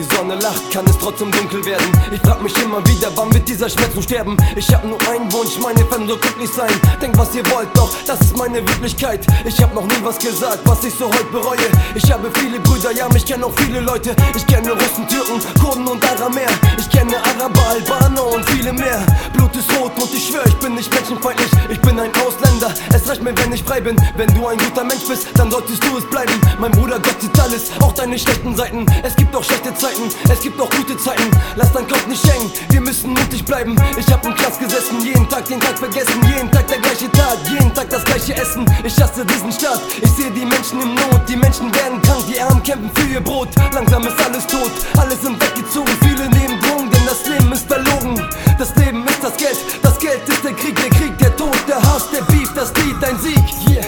Sonne lacht, kann es trotzdem dunkel werden. Ich frag mich immer wieder, wann wird dieser Schmerz nun sterben? Ich hab nur einen Wunsch, meine Fans so glücklich sein. Denkt was ihr wollt, doch das ist meine Wirklichkeit. Ich hab noch nie was gesagt, was ich so heute bereue. Ich habe viele Brüder, ja mich kennen auch viele Leute. Ich kenne Russen, Türken, Kurden und Aramäer. Ich kenne Araber, Albaner und viele mehr. Blut ist rot und ich schwör, ich bin nicht menschenfeindlich. Ich bin ein Ausländer, es reicht mir, wenn ich frei bin. Wenn du ein guter Mensch bist, dann solltest du es bleiben. Mein Bruder, Gott sieht alles, auch deine schlechten Seiten. Es gibt auch schlechte Zeiten, es gibt auch gute Zeiten. Lass dein Kopf nicht hängen, wir müssen mutig bleiben. Ich hab im Knast gesessen, jeden Tag den Tag vergessen. Jeden Tag der gleiche Tag, jeden Tag das gleiche Essen. Ich hasse diesen Staat, ich sehe die Menschen im Not. Die Menschen werden krank, die Armen kämpfen für ihr Brot. Langsam ist alles tot, alle sind weggezogen. Viele nehmen Drogen, denn das Leben ist verlogen. Das Leben ist das Geld ist der Krieg, der Tod, der Hass, der Beef, das Lied, dein Sieg. Yeah.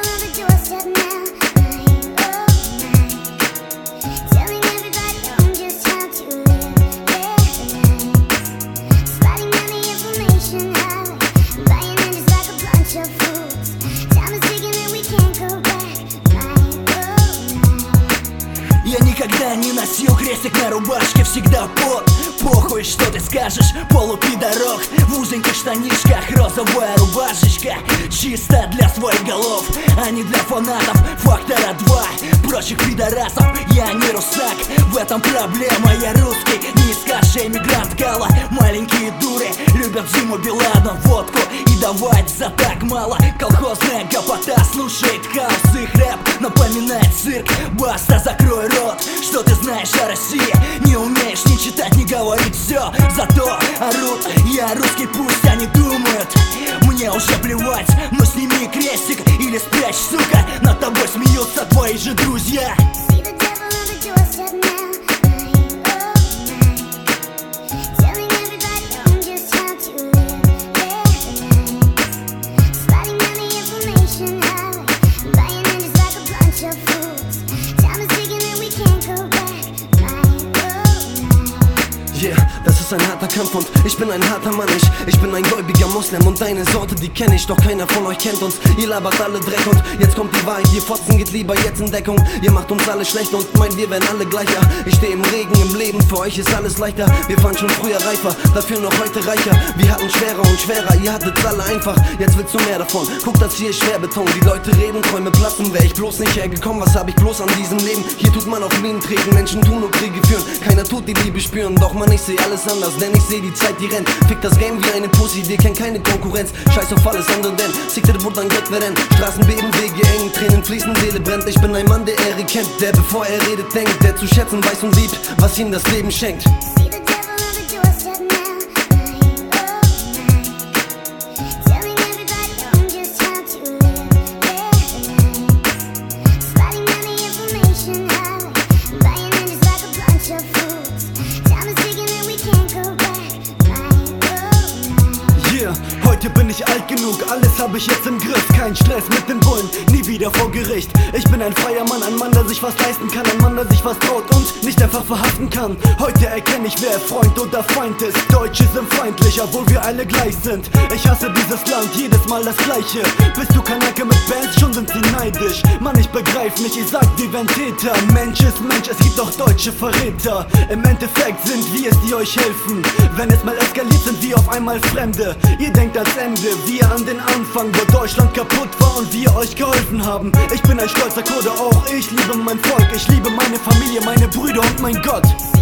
Я никогда не носил крестик на рубашке, всегда под. Похуй, что ты скажешь, полупидорок. В узеньких штанишках, розовая рубашечка. Чисто для своих голов, а не для фанатов Фактора 2, прочих пидорасов. Я не русак, в этом проблема. Я русский, не скажи, эмигрант Гала. Маленькие дуры любят Зиму, Билана, водку и давать за так мало. Колхозная гопота слушает хаос, их рэп напоминает цирк. Баста, закрой рот, что ты знаешь о России? Не умеешь ни читать, ни говорить, все. Зато орут, я русский, пусть они думают. Мне уже плевать, но сними крестик или спрячь, сука. Над тобой смеются твои же друзья. Das ist ein harter Kampf und ich bin ein harter Mann. Ich bin ein gläubiger Moslem und deine Sorte, die kenn ich. Doch keiner von euch kennt uns, ihr labert alle Dreck. Und jetzt kommt die Wahrheit, ihr Fotzen geht lieber jetzt in Deckung. Ihr macht uns alle schlecht und meint, wir werden alle gleicher. Ich stehe im Regen im Leben, für euch ist alles leichter. Wir waren schon früher reifer, dafür noch heute reicher. Wir hatten schwerer und schwerer, ihr hattet alle einfach. Jetzt willst du mehr davon, guck, das hier ist Schwerbeton. Die Leute reden, Träume platzen, wär ich bloß nicht hergekommen. Was hab ich bloß an diesem Leben? Hier tut man auf Minen treten, Menschen tun nur Kriege führen. Keiner tut die Liebe spüren, doch man, ich seh alles anders, denn ich seh die Zeit, die rennt. Fick das Game wie eine Pussy, dir kennt keine Konkurrenz. Scheiß auf alles andere, denn Siktir buradan Gott veren. Straßen beben, Wege eng, Tränen fließen, Seele brennt. Ich bin ein Mann, der Ehre kennt, der bevor er redet denkt, der zu schätzen weiß und liebt, was ihm das Leben schenkt. Heute bin ich alt genug, alles hab ich jetzt im Griff. Kein Stress mit den Bullen, nie wieder vor Gericht. Ich bin ein freier Mann, ein Mann, der sich was leisten kann. Ein Mann, der sich was traut und nicht einfach verhaften kann. Heute erkenne ich, wer Freund oder Feind ist. Deutsche sind feindlich, obwohl wir alle gleich sind. Ich hasse dieses Land, jedes Mal das Gleiche. Bist du Kanake mit Bands, schon sind sie neidisch. Mann, ich begreif nicht, ich sag, wir wären Täter. Mensch ist Mensch, es gibt auch deutsche Verräter. Im Endeffekt sind wir es, die euch helfen. Wenn es mal eskaliert, sind wir auf einmal Fremde. Ihr denkt ans Ende, wir an den Anfang, wo Deutschland kaputt war und wir euch geholfen haben. Ich bin ein stolzer Kurde, auch ich liebe mein Volk. Ich liebe meine Familie, meine Brüder und mein Gott.